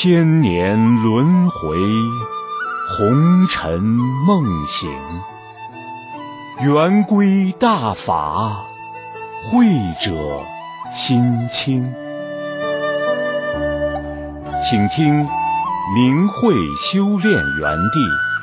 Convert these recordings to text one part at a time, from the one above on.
千年轮回，红尘梦醒。圆规大法，慧者心清。请听明慧修炼园地。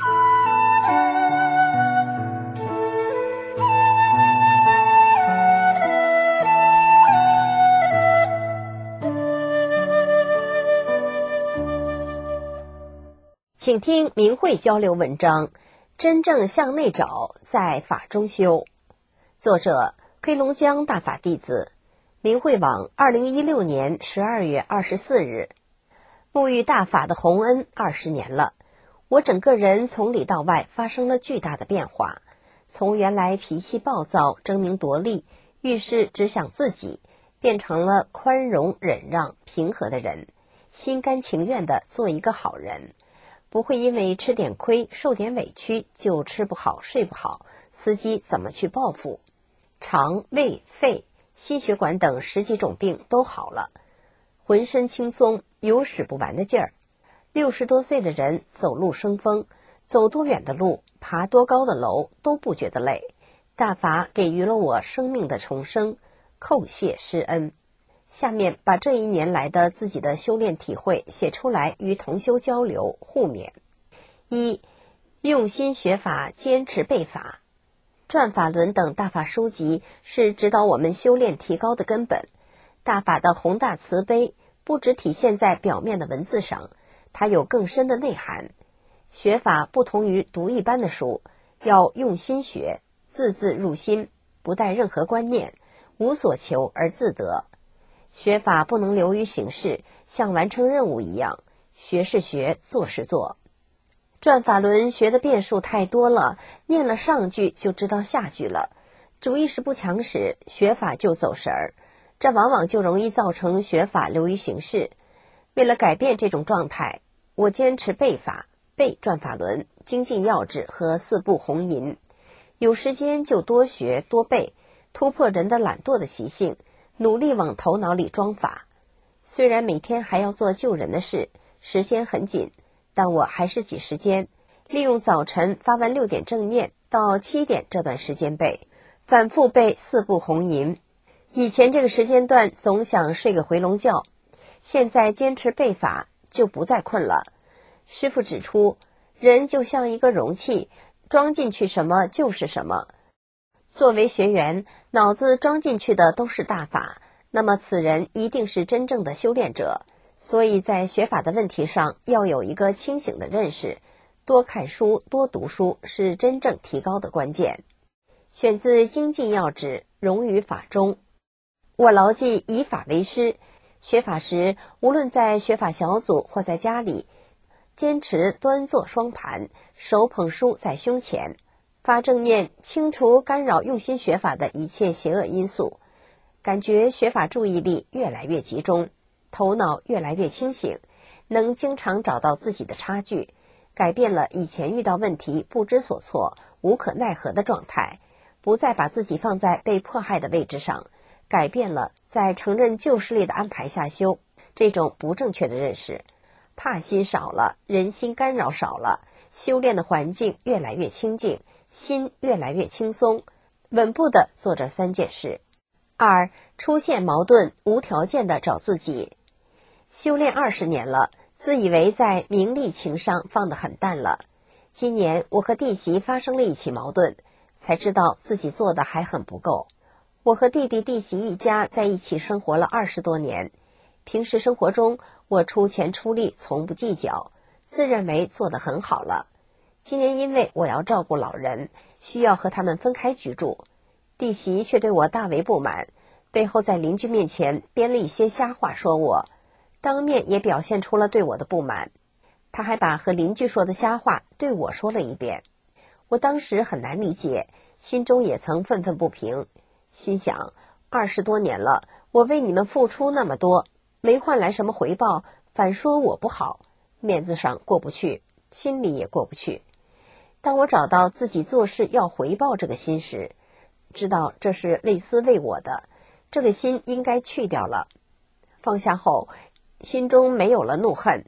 请听明慧交流文章，真正向内找，在法中修。作者黑龙江大法弟子，明慧网2016年12月24日。沐浴大法的洪恩20年了，我整个人从里到外发生了巨大的变化，从原来脾气暴躁、争名夺利、遇事只想自己，变成了宽容、忍让、平和的人，心甘情愿地做一个好人。不会因为吃点亏、受点委屈就吃不好、睡不好，伺机怎么去报复。肠、胃、肺、心血管等10几种病都好了，浑身轻松，有使不完的劲儿。60多岁的人走路生风，走多远的路、爬多高的楼都不觉得累。大法给予了我生命的重生，叩谢施恩。下面把这1年来的自己的修炼体会写出来，与同修交流互勉。1. 用心学法，坚持背法。转法轮等大法书籍是指导我们修炼提高的根本。大法的宏大慈悲不只体现在表面的文字上，它有更深的内涵。学法不同于读一般的书，要用心学，字字入心，不带任何观念，无所求而自得。学法不能流于形式，像完成任务一样，学是学，做是做。转法轮学的变数太多了，念了上句就知道下句了，主意识不强时，学法就走神儿，这往往就容易造成学法流于形式。为了改变这种状态，我坚持背法，背转法轮、精进要旨和4部红银。有时间就多学多背，突破人的懒惰的习性，努力往头脑里装法。虽然每天还要做救人的事，时间很紧，但我还是挤时间，利用早晨发完6点正念到7点这段时间背，反复背4部红银。以前这个时间段总想睡个回笼觉，现在坚持背法就不再困了。师父指出，人就像一个容器，装进去什么就是什么。作为学员，脑子装进去的都是大法，那么此人一定是真正的修炼者。所以在学法的问题上要有一个清醒的认识，多看书多读书是真正提高的关键。选自精进要旨，融于法中。我牢记以法为师，学法时无论在学法小组或在家里，坚持端坐双盘，手捧书在胸前，发正念，清除干扰用心学法的一切邪恶因素，感觉学法注意力越来越集中，头脑越来越清醒，能经常找到自己的差距，改变了以前遇到问题不知所措、无可奈何的状态，不再把自己放在被迫害的位置上，改变了在承认旧势力的安排下修这种不正确的认识。怕心少了，人心干扰少了，修炼的环境越来越清净，心越来越轻松，稳步地做这3件事。2. 出现矛盾，无条件地找自己。修炼20年了，自以为在名利情上放得很淡了。今年我和弟媳发生了一起矛盾，才知道自己做的还很不够。我和弟弟弟媳一家在一起生活了20多年，平时生活中我出钱出力从不计较，自认为做得很好了。今年因为我要照顾老人，需要和他们分开居住，弟媳却对我大为不满，背后在邻居面前编了一些瞎话说我，当面也表现出了对我的不满。他还把和邻居说的瞎话对我说了一遍。我当时很难理解，心中也曾愤愤不平，心想20多年了，我为你们付出那么多，没换来什么回报，反说我不好，面子上过不去，心里也过不去。当我找到自己做事要回报这个心时，知道这是为私为我的，这个心应该去掉了。放下后，心中没有了怒恨，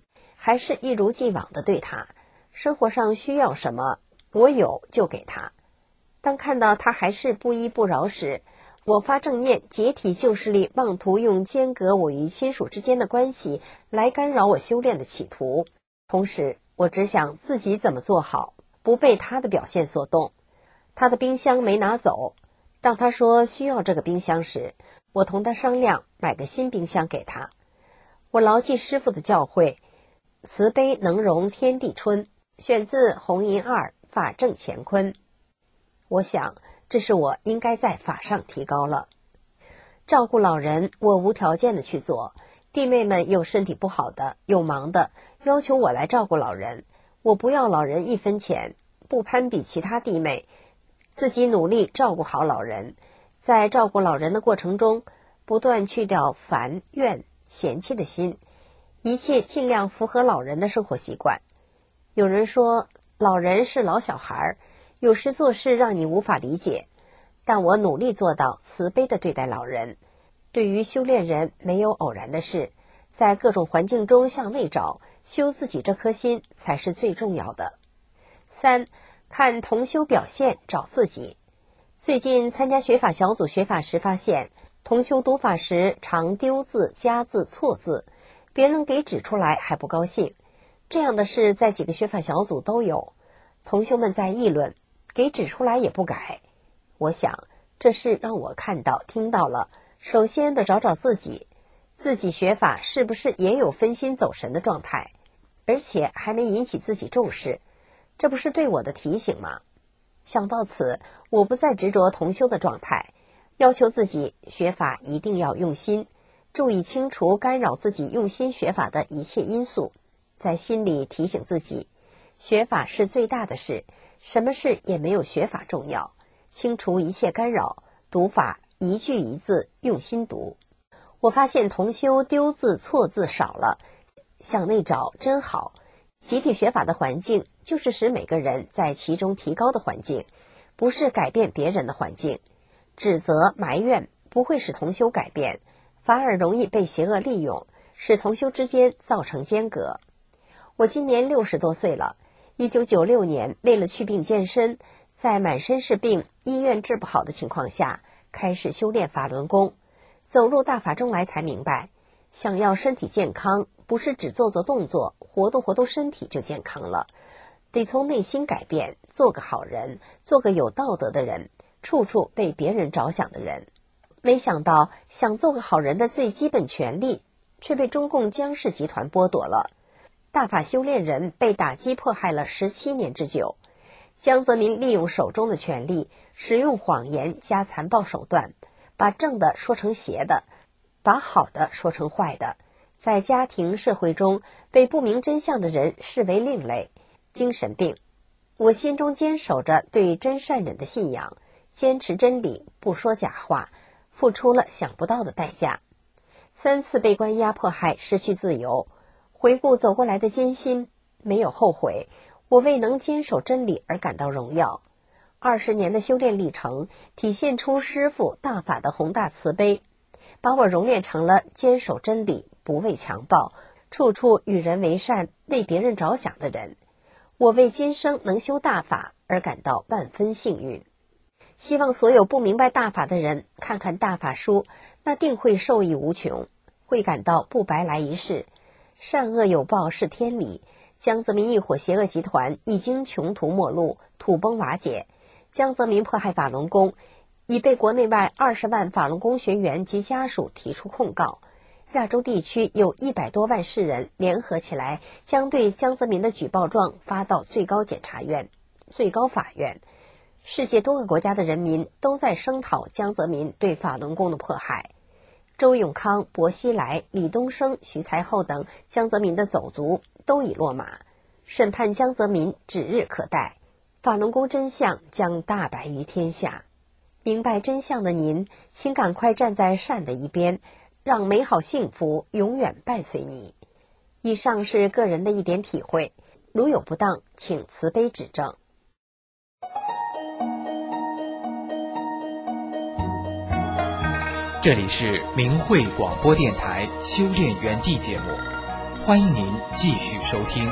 还是一如既往地对他，生活上需要什么，我有就给他。当看到他还是不依不饶时，我发正念，解体旧势力妄图用间隔我与亲属之间的关系来干扰我修炼的企图。同时，我只想自己怎么做好，不被他的表现所动。他的冰箱没拿走，当他说需要这个冰箱时，我同他商量买个新冰箱给他。我牢记师父的教诲，慈悲能容天地春，选自弘银二法正乾坤。我想这是我应该在法上提高了。照顾老人我无条件的去做，弟妹们有身体不好的，有忙的，要求我来照顾老人，我不要老人1分钱，不攀比其他弟妹，自己努力照顾好老人。在照顾老人的过程中，不断去掉烦怨嫌弃的心，一切尽量符合老人的生活习惯。有人说老人是老小孩，有时做事让你无法理解，但我努力做到慈悲地对待老人。对于修炼人，没有偶然的事，在各种环境中向内找，修自己这颗心才是最重要的。3. 看同修表现，找自己。最近参加学法小组学法时发现，同修读法时常丢字、加字、错字，别人给指出来还不高兴。这样的事在几个学法小组都有，同修们在议论，给指出来也不改。我想这事让我看到听到了，首先得找找自己，自己学法是不是也有分心走神的状态，而且还没引起自己重视，这不是对我的提醒吗？想到此，我不再执着同修的状态，要求自己学法一定要用心，注意清除干扰自己用心学法的一切因素，在心里提醒自己，学法是最大的事，什么事也没有学法重要，清除一切干扰，读法一句一字用心读。我发现同修丢字错字少了，向内找真好。集体学法的环境就是使每个人在其中提高的环境，不是改变别人的环境。指责埋怨不会使同修改变，反而容易被邪恶利用，使同修之间造成间隔。我今年60多岁了，1996年为了祛病健身，在满身是病，医院治不好的情况下，开始修炼法轮功。走入大法中来才明白，想要身体健康，不是只做做动作，活动活动身体就健康了，得从内心改变，做个好人，做个有道德的人，处处为别人着想的人。没想到想做个好人的最基本权利却被中共江氏集团剥夺了。大法修炼人被打击迫害了17年之久，江泽民利用手中的权力，使用谎言加残暴手段，把正的说成邪的，把好的说成坏的，在家庭社会中被不明真相的人视为另类精神病。我心中坚守着对真善忍的信仰，坚持真理，不说假话，付出了想不到的代价。3次被关押迫害，失去自由，回顾走过来的艰辛，没有后悔，我为能坚守真理而感到荣耀。20年的修炼历程体现出师父大法的宏大慈悲，把我熔炼成了坚守真理，不畏强暴，处处与人为善，为别人着想的人。我为今生能修大法而感到万分幸运。希望所有不明白大法的人看看大法书，那定会受益无穷，会感到不白来一世。善恶有报是天理，江泽民一伙邪恶集团已经穷途末路，土崩瓦解。江泽民迫害法轮功，已被国内外20万法轮功学员及家属提出控告。亚洲地区有100多万世人联合起来，将对江泽民的举报状发到最高检察院、最高法院。世界多个国家的人民都在声讨江泽民对法轮功的迫害。周永康、薄熙来、李东生、徐才厚等江泽民的走卒都已落马，审判江泽民指日可待，法轮功真相将大白于天下。明白真相的您，请赶快站在善的一边，让美好幸福永远伴随你。以上是个人的一点体会，如有不当，请慈悲指正。 这里是明慧广播电台修炼园地节目， 欢迎您继续收听。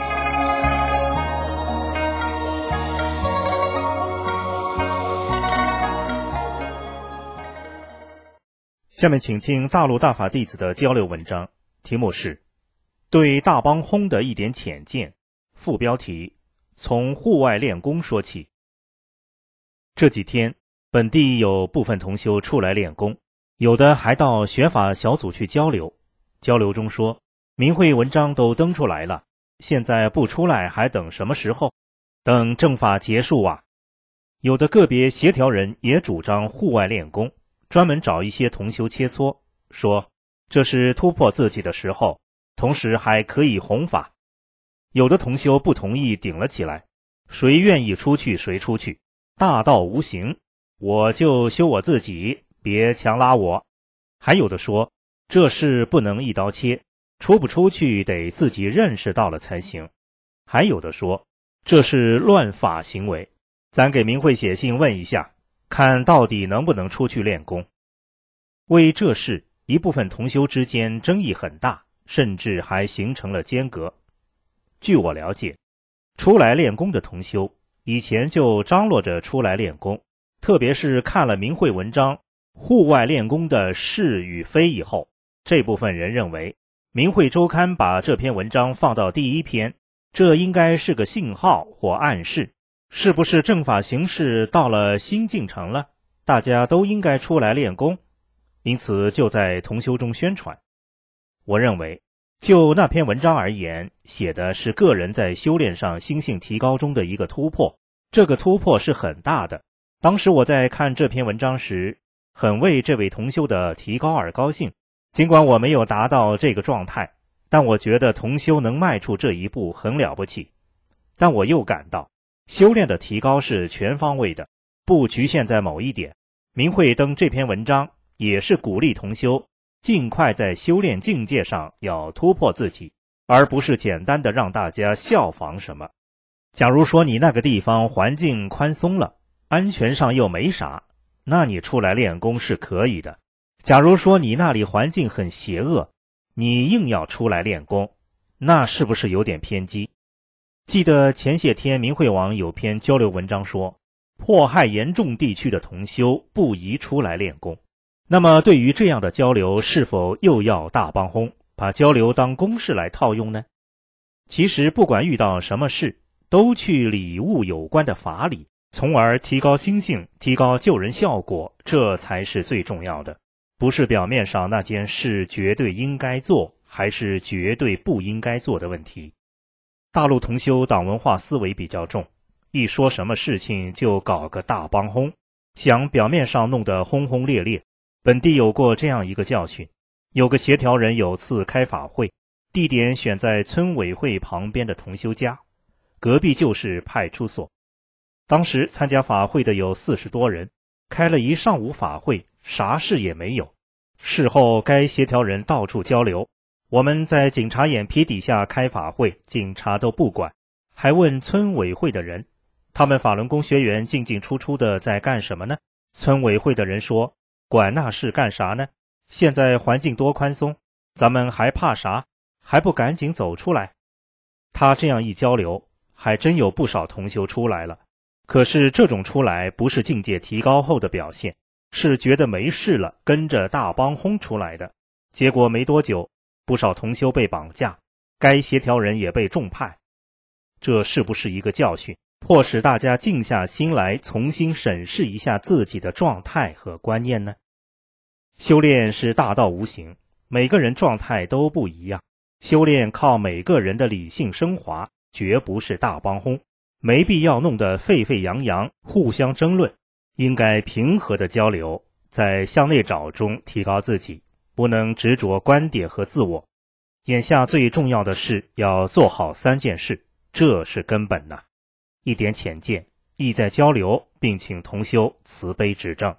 下面请听大陆大法弟子的交流文章，题目是对大帮轰的一点浅见，副标题从户外练功说起。这几天本地有部分同修出来练功，有的还到学法小组去交流。交流中说，明慧文章都登出来了，现在不出来还等什么时候？等正法结束啊。有的个别协调人也主张户外练功，专门找一些同修切磋，说这是突破自己的时候，同时还可以弘法。有的同修不同意，顶了起来，谁愿意出去谁出去，大道无形，我就修我自己，别强拉我。还有的说，这事不能一刀切，出不出去得自己认识到了才行。还有的说，这是乱法行为，咱给明慧写信问一下，看到底能不能出去练功。为这事，一部分同修之间争议很大，甚至还形成了间隔。据我了解，出来练功的同修以前就张罗着出来练功，特别是看了明慧文章户外练功的是与非以后，这部分人认为明慧周刊把这篇文章放到第一篇，这应该是个信号或暗示，是不是正法形势到了新进程了，大家都应该出来练功，因此就在同修中宣传。我认为就那篇文章而言，写的是个人在修炼上心性提高中的一个突破，这个突破是很大的。当时我在看这篇文章时，很为这位同修的提高而高兴，尽管我没有达到这个状态，但我觉得同修能迈出这一步很了不起。但我又感到修炼的提高是全方位的，不局限在某一点。明慧登这篇文章也是鼓励同修尽快在修炼境界上要突破自己，而不是简单的让大家效仿什么。假如说你那个地方环境宽松了，安全上又没啥，那你出来练功是可以的。假如说你那里环境很邪恶，你硬要出来练功，那是不是有点偏激？记得前些天明慧网有篇交流文章说，迫害严重地区的同修不宜出来练功。那么对于这样的交流，是否又要大帮轰，把交流当公式来套用呢？其实不管遇到什么事，都去理悟有关的法理，从而提高心性，提高救人效果，这才是最重要的。不是表面上那件事绝对应该做，还是绝对不应该做的问题。大陆同修党文化思维比较重，一说什么事情就搞个大帮轰，想表面上弄得轰轰烈烈。本地有过这样一个教训，有个协调人有次开法会，地点选在村委会旁边的同修家，隔壁就是派出所。当时参加法会的有40多人，开了一上午法会，啥事也没有。事后该协调人到处交流，我们在警察眼皮底下开法会，警察都不管，还问村委会的人，他们法轮功学员进进出出的在干什么呢？村委会的人说，管那事干啥呢？现在环境多宽松，咱们还怕啥？还不赶紧走出来？他这样一交流，还真有不少同修出来了。可是这种出来不是境界提高后的表现，是觉得没事了，跟着大帮轰出来的。结果没多久，不少同修被绑架，该协调人也被重判。这是不是一个教训，迫使大家静下心来重新审视一下自己的状态和观念呢？修炼是大道无形，每个人状态都不一样，修炼靠每个人的理性升华，绝不是大帮轰，没必要弄得沸沸扬扬，互相争论，应该平和的交流，在向内找中提高自己，不能执着观点和自我。眼下最重要的是要做好3件事，这是根本呐。一点浅见，意在交流，并请同修慈悲指正。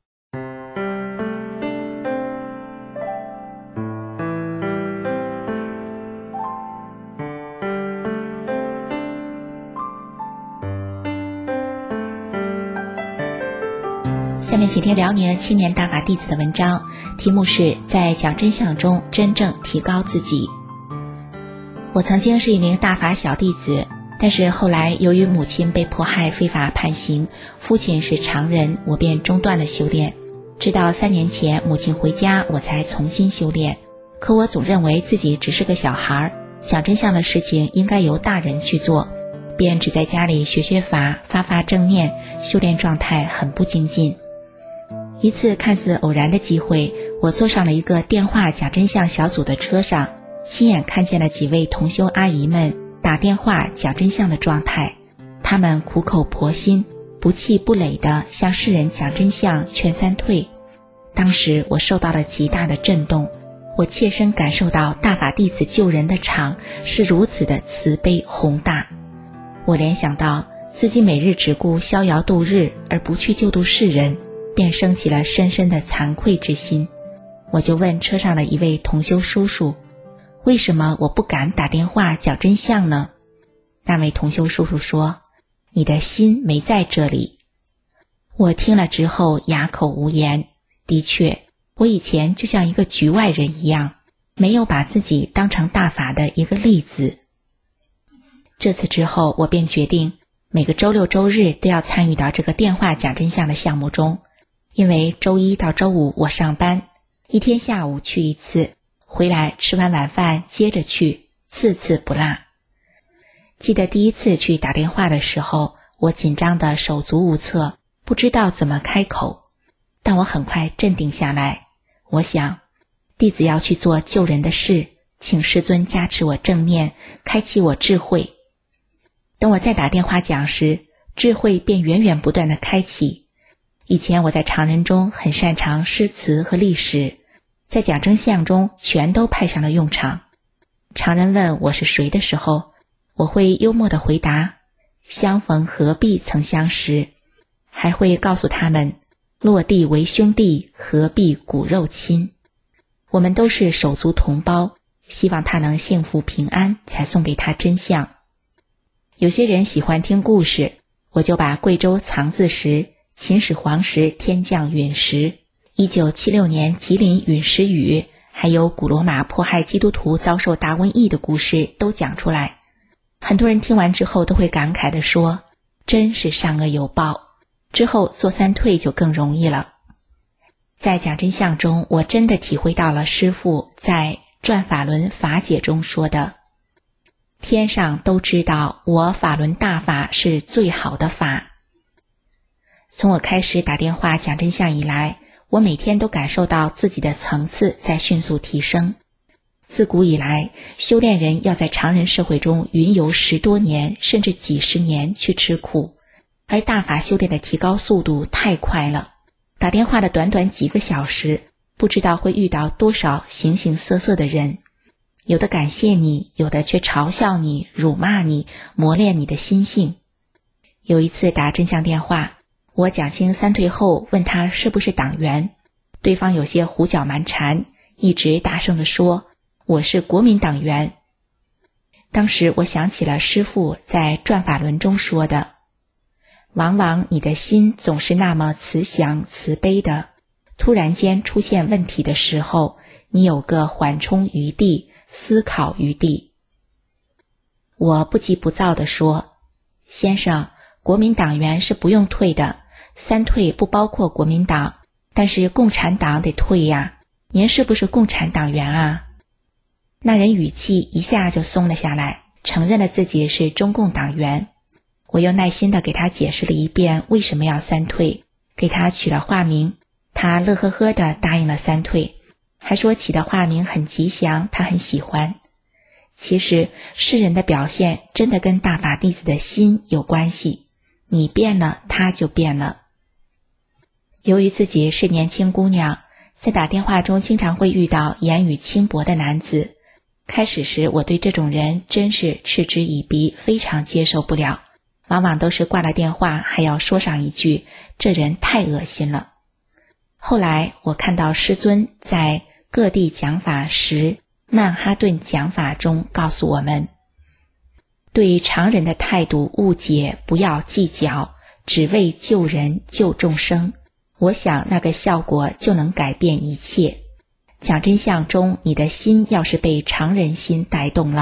下面请听辽宁青年大法弟子的文章，题目是在讲真相中真正提高自己。 我曾经是一名大法小弟子，但是后来由于母亲被迫害非法判刑，父亲是常人，我便中断了修炼。直到3年前母亲回家，我才重新修炼。可我总认为自己只是个小孩，讲真相的事情应该由大人去做，便只在家里学法，发正念，修炼状态很不精进。一次看似偶然的机会，我坐上了一个电话讲真相小组的车上，亲眼看见了几位同修阿姨们打电话讲真相的状态。她们苦口婆心，不气不馁地向世人讲真相，劝三退。当时我受到了极大的震动，我切身感受到大法弟子救人的场是如此的慈悲宏大。我联想到自己每日只顾逍遥度日而不去救度世人，便升起了深深的惭愧之心。我就问车上的一位同修叔叔，为什么我不敢打电话讲真相呢？那位同修叔叔说，你的心没在这里。我听了之后哑口无言。的确，我以前就像一个局外人一样，没有把自己当成大法的一个例子。这次之后，我便决定每个周六周日都要参与到这个电话讲真相的项目中，因为周一到周五我上班，一天下午去一次，回来吃完晚饭接着去，次次不落。记得第一次去打电话的时候，我紧张得手足无措，不知道怎么开口。但我很快镇定下来，我想，弟子要去做救人的事，请师尊加持我正念，开启我智慧。等我再打电话讲时，智慧便源源不断地开启。以前我在常人中很擅长诗词和历史，在讲真相中全都派上了用场。常人问我是谁的时候，我会幽默地回答，相逢何必曾相识，还会告诉他们，落地为兄弟，何必骨肉亲。我们都是手足同胞，希望他能幸福平安，才送给他真相。有些人喜欢听故事，我就把贵州藏字石、秦始皇时天降陨石、1976年吉林陨石雨，还有古罗马迫害基督徒遭受大瘟疫的故事都讲出来。很多人听完之后都会感慨地说，真是善恶有报，之后做三退就更容易了。在讲真相中，我真的体会到了师父在转法轮法解中说的，天上都知道我法轮大法是最好的法。从我开始打电话讲真相以来，我每天都感受到自己的层次在迅速提升。自古以来，修炼人要在常人社会中云游10多年甚至几十年去吃苦，而大法修炼的提高速度太快了，打电话的短短几个小时，不知道会遇到多少形形色色的人，有的感谢你，有的却嘲笑你、辱骂你，磨练你的心性。有一次打真相电话，我讲清三退后问他是不是党员，对方有些胡搅蛮缠，一直大声地说，我是国民党员。当时我想起了师父在转法轮中说的，往往你的心总是那么慈祥慈悲的，突然间出现问题的时候，你有个缓冲余地，思考余地。我不急不躁地说，先生，国民党员是不用退的，三退不包括国民党，但是共产党得退呀，您是不是共产党员啊？那人语气一下就松了下来，承认了自己是中共党员。我又耐心地给他解释了一遍为什么要三退，给他取了化名，他乐呵呵地答应了三退，还说起的化名很吉祥，他很喜欢。其实世人的表现真的跟大法弟子的心有关系，你变了，他就变了。由于自己是年轻姑娘，在打电话中经常会遇到言语轻薄的男子，开始时我对这种人真是嗤之以鼻，非常接受不了，往往都是挂了电话还要说上一句，这人太恶心了。后来我看到师尊在各地讲法时曼哈顿讲法中告诉我们，对常人的态度误解不要计较，只为救人救众生，我想那个效果就能改变一切。讲真相中，你的心要是被常人心带动了，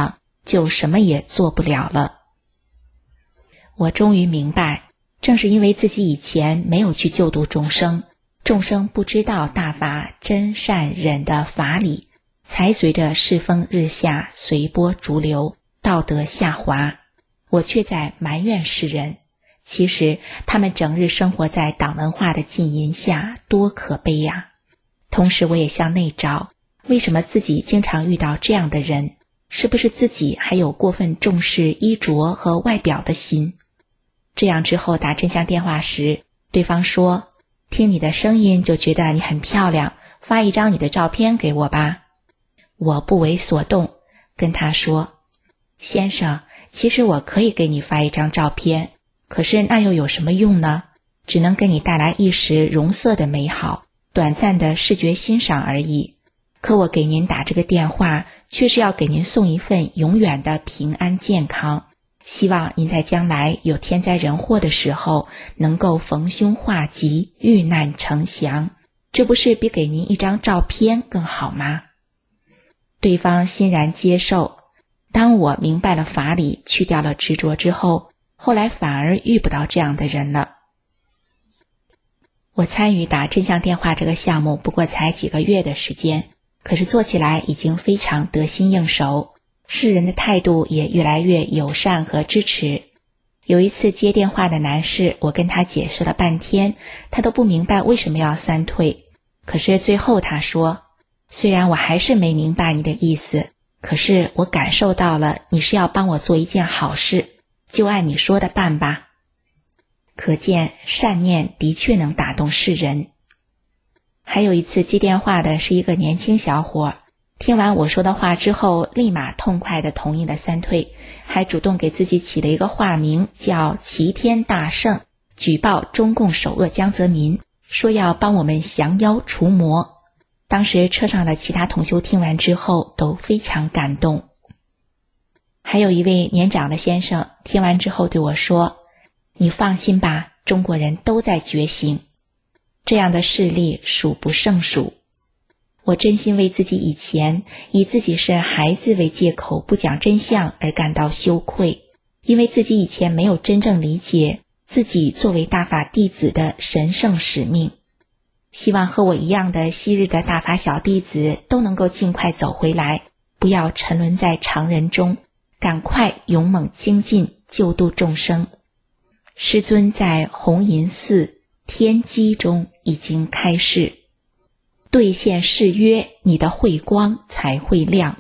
就什么也做不了了。我终于明白，正是因为自己以前没有去救度众生，众生不知道大法真善忍的法理，才随着世风日下，随波逐流，道德下滑。我却在埋怨世人，其实他们整日生活在党文化的禁淫下，多可悲呀！同时我也向内找，为什么自己经常遇到这样的人？是不是自己还有过分重视衣着和外表的心？这样之后打真相电话时，对方说，听你的声音就觉得你很漂亮，发一张你的照片给我吧。我不为所动，跟他说，先生，其实我可以给你发一张照片，可是那又有什么用呢？只能给你带来一时容色的美好，短暂的视觉欣赏而已。可我给您打这个电话，却是要给您送一份永远的平安健康，希望您在将来有天灾人祸的时候，能够逢凶化吉，遇难成祥，这不是比给您一张照片更好吗？对方欣然接受。当我明白了法理，去掉了执着之后，后来反而遇不到这样的人了。我参与打真相电话这个项目不过才几个月的时间，可是做起来已经非常得心应手，世人的态度也越来越友善和支持。有一次接电话的男士，我跟他解释了半天，他都不明白为什么要3退。可是最后他说，虽然我还是没明白你的意思，可是我感受到了你是要帮我做一件好事，就按你说的办吧。可见善念的确能打动世人。还有一次接电话的是一个年轻小伙，听完我说的话之后，立马痛快地同意了3退，还主动给自己起了一个化名叫齐天大圣，举报中共首恶江泽民，说要帮我们降妖除魔。当时车上的其他同修听完之后都非常感动。还有一位年长的先生听完之后对我说，你放心吧，中国人都在觉醒。这样的事例数不胜数。我真心为自己以前以自己是孩子为借口不讲真相而感到羞愧，因为自己以前没有真正理解自己作为大法弟子的神圣使命。希望和我一样的昔日的大法小弟子都能够尽快走回来，不要沉沦在常人中，赶快勇猛精进，救度众生。师尊在红银寺天机中已经开示，兑现誓约，你的慧光才会亮。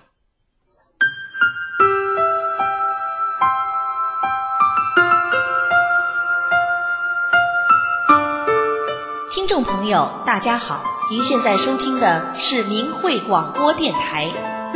听众朋友大家好，您现在收听的是明慧广播电台。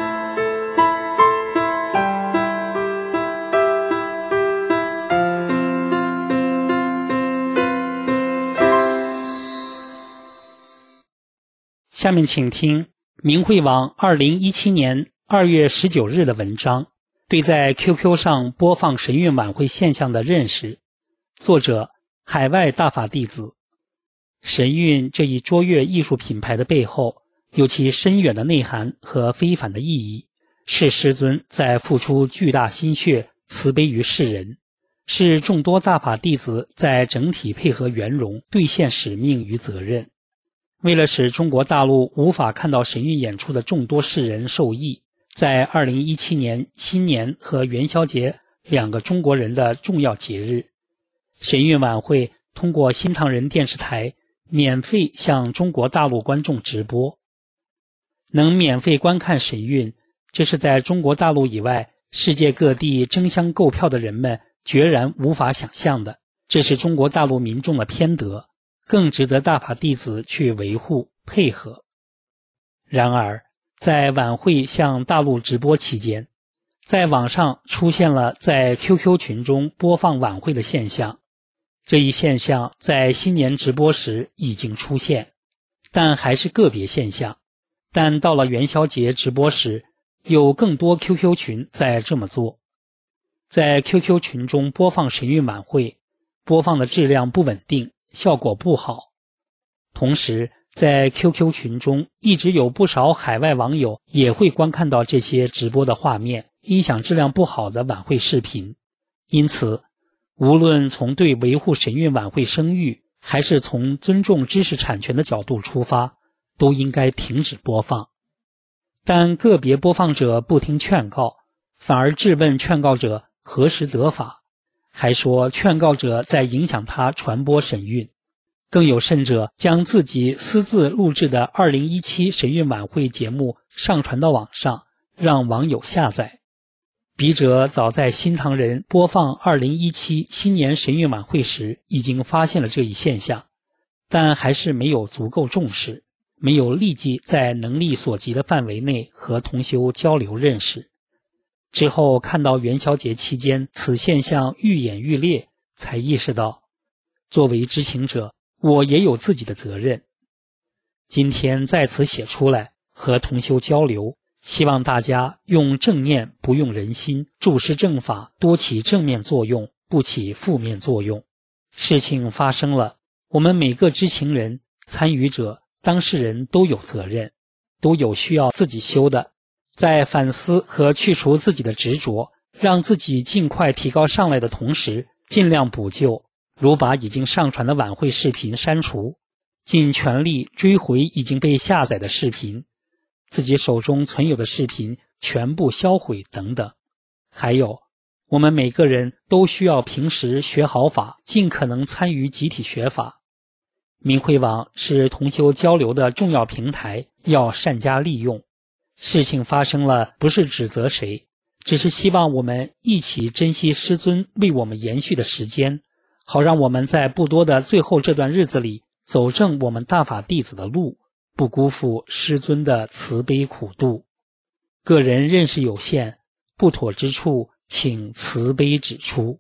下面请听明慧网2017年2月19日的文章，对在 QQ 上播放神韵晚会现象的认识，作者海外大法弟子。神韵这一卓越艺术品牌的背后，有其深远的内涵和非凡的意义，是师尊在付出巨大心血，慈悲于世人，是众多大法弟子在整体配合圆融，兑现使命与责任。为了使中国大陆无法看到神韵演出的众多世人受益，在2017年新年和元宵节2个中国人的重要节日，神韵晚会通过新唐人电视台免费向中国大陆观众直播。能免费观看神韵，这是在中国大陆以外世界各地争相购票的人们决然无法想象的，这是中国大陆民众的偏德，更值得大法弟子去维护配合。然而在晚会向大陆直播期间，在网上出现了在 QQ 群中播放晚会的现象。这一现象在新年直播时已经出现，但还是个别现象。但到了元宵节直播时，有更多 QQ 群在这么做。在 QQ 群中播放神韵晚会，播放的质量不稳定，效果不好。同时在 QQ 群中一直有不少海外网友也会观看到这些直播的画面， 音响质量不好的晚会视频，因此无论从对维护神韵晚会声誉，还是从尊重知识产权的角度出发，都应该停止播放。但个别播放者不听劝告，反而质问劝告者何时得法，还说劝告者在影响他传播神韵。更有甚者，将自己私自录制的2017神韵晚会节目上传到网上，让网友下载。笔者早在新唐人播放2017新年神韵晚会时已经发现了这一现象，但还是没有足够重视，没有立即在能力所及的范围内和同修交流认识。之后看到元宵节期间此现象愈演愈烈，才意识到作为知情者，我也有自己的责任。今天在此写出来和同修交流，希望大家用正念不用人心，注释正法多起正面作用，不起负面作用。事情发生了，我们每个知情人、参与者、当事人都有责任，都有需要自己修的。在反思和去除自己的执着，让自己尽快提高上来的同时，尽量补救，如把已经上传的晚会视频删除，尽全力追回已经被下载的视频，自己手中存有的视频全部销毁等等。还有，我们每个人都需要平时学好法，尽可能参与集体学法。明慧网是同修交流的重要平台，要善加利用。事情发生了，不是指责谁，只是希望我们一起珍惜师尊为我们延续的时间，好让我们在不多的最后这段日子里走正我们大法弟子的路，不辜负师尊的慈悲苦度。个人认识有限，不妥之处请慈悲指出。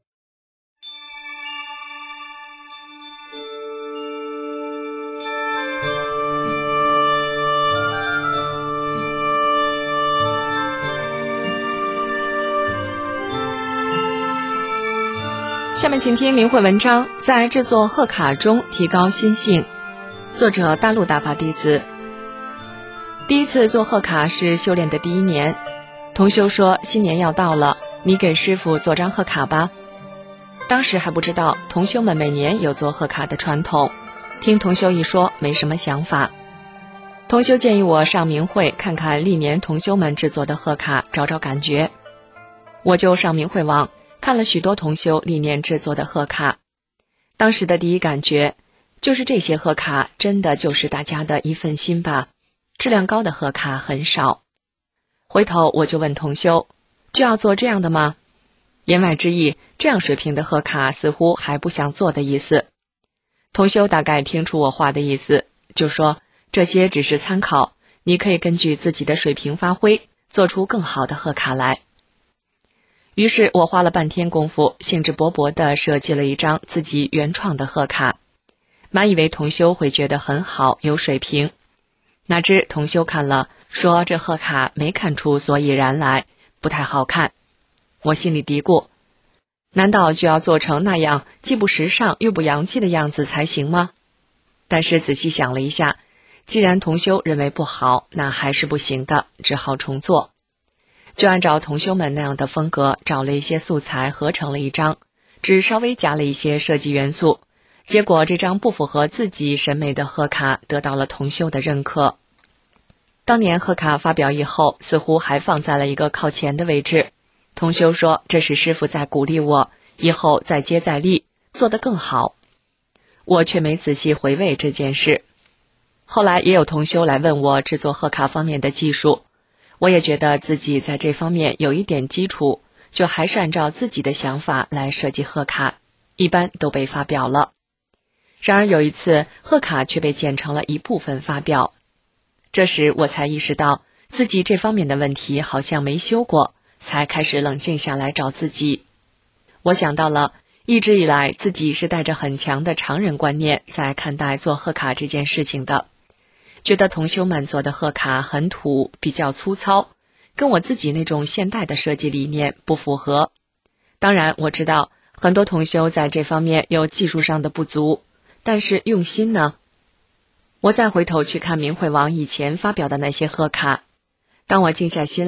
下面请听明慧文章，在制作贺卡中提高心性。作者大陆大法弟子。第一次做贺卡是修炼的第一年，同修说新年要到了，你给师父做张贺卡吧。当时还不知道同修们每年有做贺卡的传统，听同修一说没什么想法。同修建议我上明慧看看历年同修们制作的贺卡，找找感觉。我就上明慧网看了许多同修历年制作的贺卡，当时的第一感觉就是这些贺卡真的就是大家的一份心吧，质量高的贺卡很少。回头我就问同修，就要做这样的吗？言外之意，这样水平的贺卡似乎还不想做的意思。同修大概听出我话的意思，就说这些只是参考，你可以根据自己的水平发挥，做出更好的贺卡来。于是我花了半天功夫，兴致勃勃地设计了一张自己原创的贺卡，满以为同修会觉得很好，有水平。哪知同修看了，说这贺卡没看出所以然来，不太好看。我心里嘀咕，难道就要做成那样既不时尚又不洋气的样子才行吗？但是仔细想了一下，既然同修认为不好，那还是不行的，只好重做。就按照同修们那样的风格，找了一些素材合成了一张，只稍微加了一些设计元素，结果这张不符合自己审美的贺卡得到了同修的认可。当年贺卡发表以后，似乎还放在了一个靠前的位置，同修说这是师父在鼓励我，以后再接再厉，做得更好。我却没仔细回味这件事。后来也有同修来问我制作贺卡方面的技术，我也觉得自己在这方面有一点基础，就还是按照自己的想法来设计贺卡，一般都被发表了。然而有一次，贺卡却被剪成了一部分发表，这时我才意识到自己这方面的问题好像没修过，才开始冷静下来找自己。我想到了，一直以来自己是带着很强的常人观念在看待做贺卡这件事情的，觉得同修们做的贺卡很土，比较粗糙，跟我自己那种现代的设计理念不符合。当然我知道很多同修在这方面有技术上的不足，但是用心呢？我再回头去看明慧网以前发表的那些贺卡，当我静下心来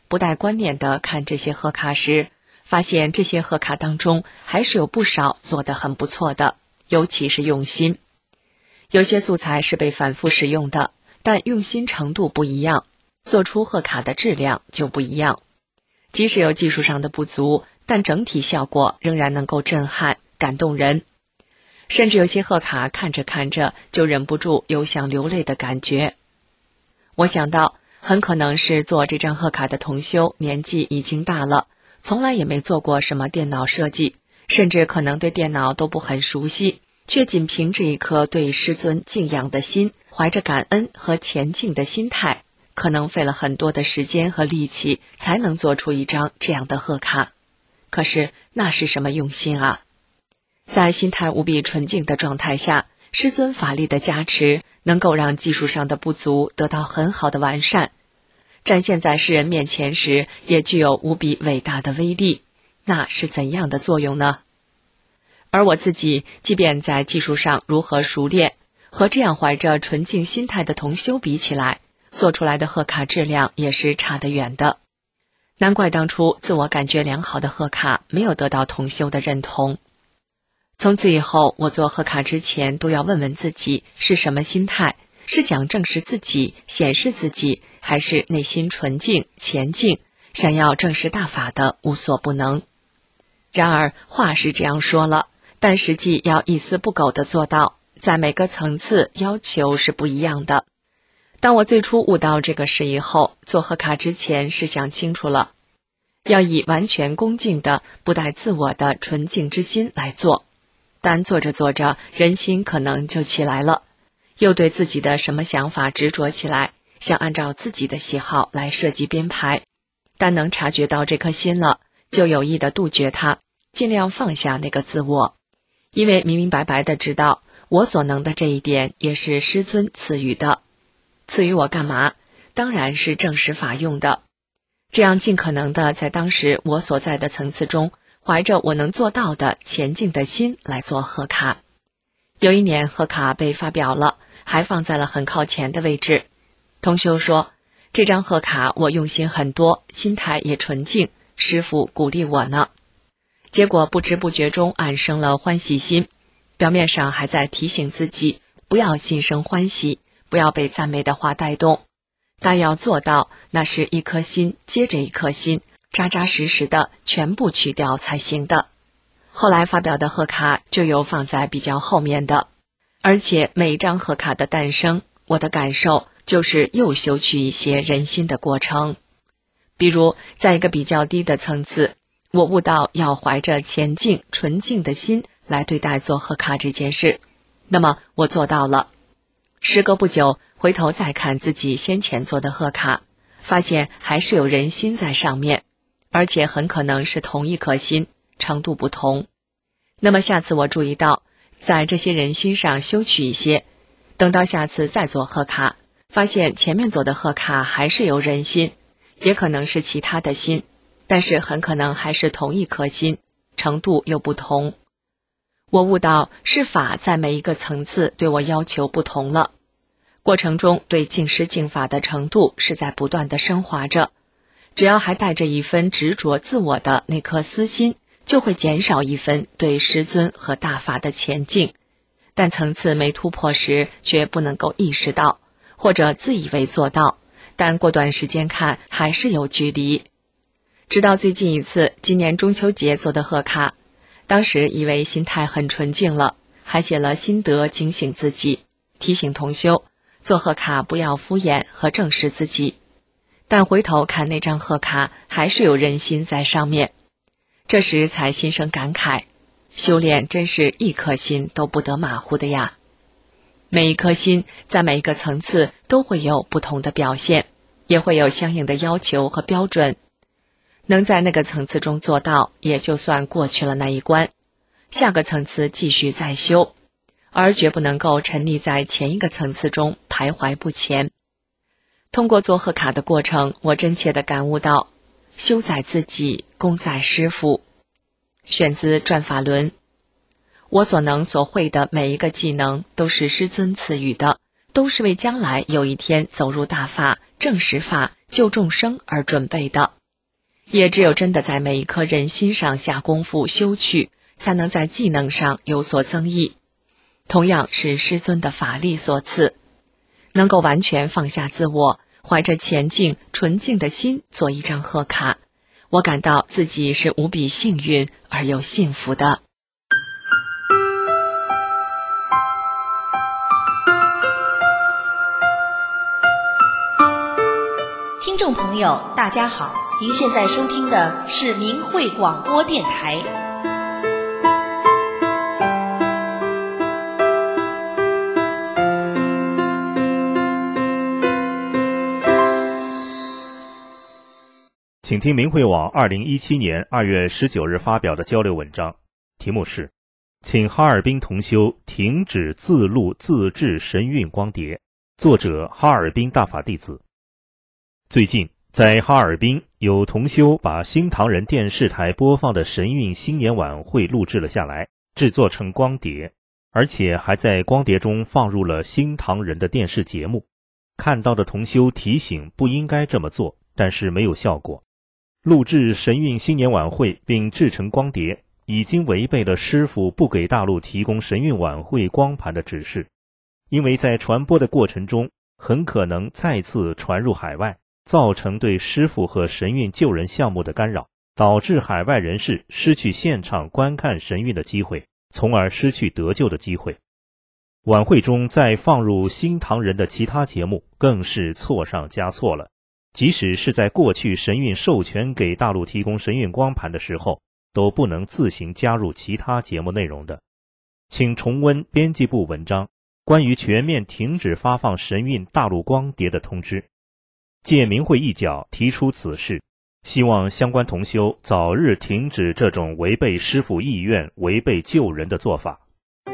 不带观念地看这些贺卡时，发现这些贺卡当中还是有不少做得很不错的，尤其是用心。有些素材是被反复使用的，但用心程度不一样，做出贺卡的质量就不一样。即使有技术上的不足，但整体效果仍然能够震撼、感动人。甚至有些贺卡看着看着就忍不住有想流泪的感觉。我想到，很可能是做这张贺卡的同修年纪已经大了，从来也没做过什么电脑设计，甚至可能对电脑都不很熟悉，却仅凭着一颗对师尊敬仰的心，怀着感恩和前进的心态，可能费了很多的时间和力气，才能做出一张这样的贺卡。可是那是什么用心啊？在心态无比纯净的状态下，师尊法力的加持能够让技术上的不足得到很好的完善，展现在世人面前时也具有无比伟大的威力。那是怎样的作用呢？而我自己即便在技术上如何熟练，和这样怀着纯净心态的同修比起来，做出来的贺卡质量也是差得远的。难怪当初自我感觉良好的贺卡没有得到同修的认同。从此以后，我做贺卡之前都要问问自己是什么心态，是想证实自己、显示自己，还是内心纯净、前进，想要证实大法的无所不能。然而话是这样说了，但实际要一丝不苟地做到，在每个层次要求是不一样的。当我最初悟到这个事以后，做贺卡之前是想清楚了，要以完全恭敬的、不带自我的纯净之心来做。但做着做着，人心可能就起来了，又对自己的什么想法执着起来，想按照自己的喜好来设计编排。但能察觉到这颗心了，就有意的杜绝它，尽量放下那个自我。因为明明白白的知道，我所能的这一点也是师尊赐予的。赐予我干嘛？当然是证实法用的。这样尽可能的在当时我所在的层次中，怀着我能做到的前进的心来做贺卡。有一年贺卡被发表了，还放在了很靠前的位置。同修说，这张贺卡我用心很多，心态也纯净，师父鼓励我呢。结果不知不觉中暗生了欢喜心，表面上还在提醒自己不要心生欢喜，不要被赞美的话带动，但要做到那是一颗心接着一颗心，扎扎实实的全部去掉才行的。后来发表的贺卡就有放在比较后面的，而且每一张贺卡的诞生，我的感受就是又修去一些人心的过程。比如在一个比较低的层次，我悟到要怀着前进纯净的心来对待做贺卡这件事，那么我做到了。时隔不久，回头再看自己先前做的贺卡，发现还是有人心在上面，而且很可能是同一颗心，程度不同。那么下次我注意到，在这些人心上修取一些，等到下次再做贺卡，发现前面做的贺卡还是有人心，也可能是其他的心，但是很可能还是同一颗心，程度又不同。我悟到是法在每一个层次对我要求不同了，过程中对敬师敬法的程度是在不断的升华着，只要还带着一分执着自我的那颗私心，就会减少一分对师尊和大法的前进，但层次没突破时却不能够意识到，或者自以为做到，但过段时间看还是有距离。直到最近一次今年中秋节做的贺卡，当时以为心态很纯净了，还写了心得警醒自己，提醒同修做贺卡不要敷衍和正视自己。但回头看那张贺卡，还是有人心在上面，这时才心生感慨，修炼真是一颗心都不得马虎的呀。每一颗心在每一个层次都会有不同的表现，也会有相应的要求和标准，能在那个层次中做到，也就算过去了那一关，下个层次继续再修，而绝不能够沉溺在前一个层次中徘徊不前。通过做贺卡的过程，我真切地感悟到，修在自己，功在师父。选自转法轮。我所能所会的每一个技能都是师尊赐予的，都是为将来有一天走入大法、证实法、救众生而准备的。 也只有真的在每一颗人心上下功夫修去，才能在技能上有所增益。同样是师尊的法力所赐，能够完全放下自我，怀着虔敬纯净的心做一张贺卡，我感到自己是无比幸运而又幸福的。 听众朋友，大家好，您现在收听的是明慧广播电台。 请听明慧网2017年2月19日发表的交流文章，题目是请哈尔滨同修停止自录自制神韵光碟，作者哈尔滨大法弟子。最近在哈尔滨有同修把新唐人电视台播放的神韵新年晚会录制了下来，制作成光碟，而且还在光碟中放入了新唐人的电视节目。看到的同修提醒不应该这么做，但是没有效果。录制神韵新年晚会并制成光碟，已经违背了师父不给大陆提供神韵晚会光盘的指示，因为在传播的过程中很可能再次传入海外，造成对师父和神韵救人项目的干扰，导致海外人士失去现场观看神韵的机会，从而失去得救的机会。晚会中再放入新唐人的其他节目，更是错上加错了。即使是在过去神韵授权给大陆提供神韵光盘的时候，都不能自行加入其他节目内容的。请重温编辑部文章关于全面停止发放神韵大陆光碟的通知，借明慧一角提出此事，希望相关同修早日停止这种违背师父意愿、违背救人的做法。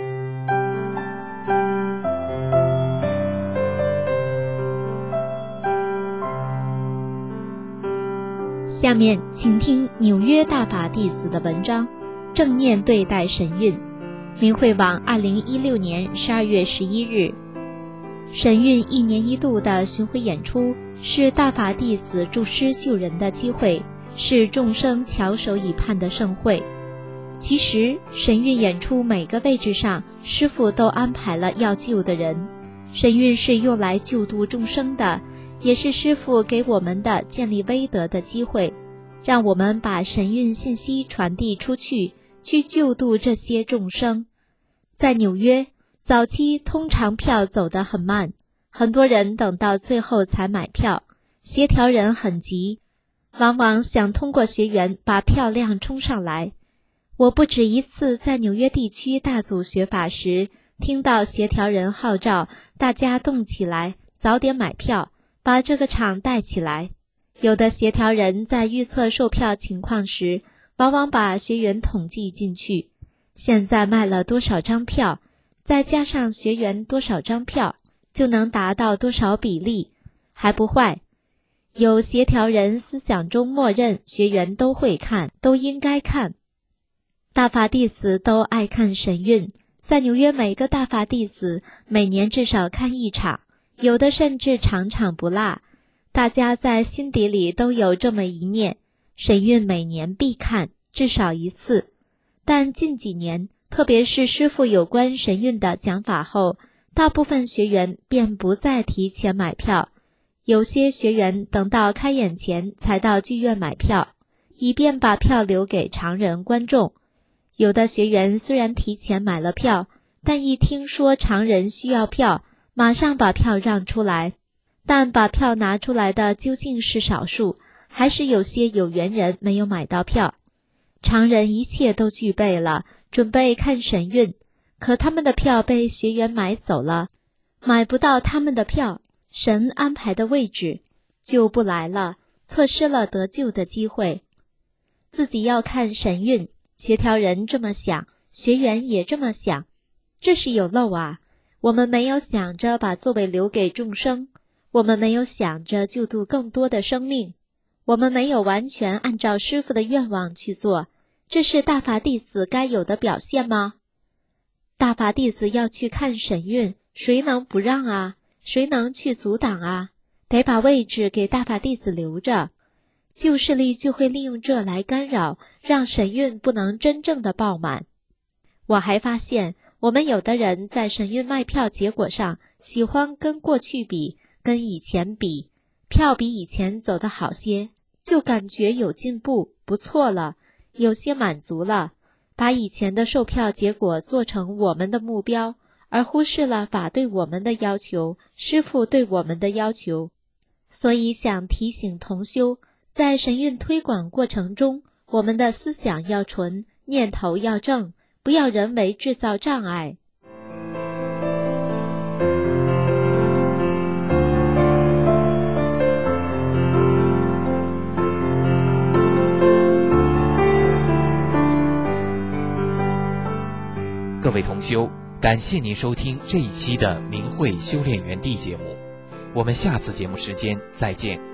下面请听纽约大法弟子的文章，正念对待神韵。明慧网2016年12月11日。神韵1年1度的巡回演出是大法弟子助师救人的机会，是众生翘首以盼的盛会。其实神韵演出每个位置上师父都安排了要救的人，神韵是用来救度众生的，也是师父给我们的建立威德的机会，让我们把神韵信息传递出去，去救度这些众生。在纽约，早期通常票走得很慢，很多人等到最后才买票，协调人很急，往往想通过学员把票量冲上来。我不止一次在纽约地区大组学法时，听到协调人号召大家动起来，早点买票，把这个场带起来。有的协调人在预测售票情况时，往往把学员统计进去，现在卖了多少张票，再加上学员多少张票，就能达到多少比例，还不坏。有协调人思想中默认学员都会看，都应该看。大法弟子都爱看神韵，在纽约每个大法弟子每年至少看一场，有的甚至场场不落。大家在心底里都有这么一念，神韵每年必看，至少一次。但近几年，特别是师父有关神韵的讲法后，大部分学员便不再提前买票，有些学员等到开演前才到剧院买票，以便把票留给常人观众。有的学员虽然提前买了票，但一听说常人需要票，马上把票让出来。但把票拿出来的究竟是少数，还是有些有缘人没有买到票。常人一切都具备了，准备看神韵，可他们的票被学员买走了，买不到他们的票，神安排的位置，救不来了，错失了得救的机会。自己要看神韵，协调人这么想，学员也这么想，这是有漏啊！我们没有想着把座位留给众生，我们没有想着救度更多的生命，我们没有完全按照师父的愿望去做，这是大法弟子该有的表现吗？大法弟子要去看神韵，谁能不让啊？谁能去阻挡啊？得把位置给大法弟子留着。 旧势力就会利用这来干扰，让神韵不能真正的爆满。我还发现，我们有的人在神韵卖票结果上喜欢跟过去比，跟以前比，票比以前走得好些，就感觉有进步，不错了，有些满足了，把以前的售票结果做成我们的目标，而忽视了法对我们的要求，师父对我们的要求。所以想提醒同修，在神韵推广过程中，我们的思想要纯，念头要正，不要人为制造障碍。 各位同修，感谢您收听这一期的明慧修炼园地节目，我们下次节目时间再见。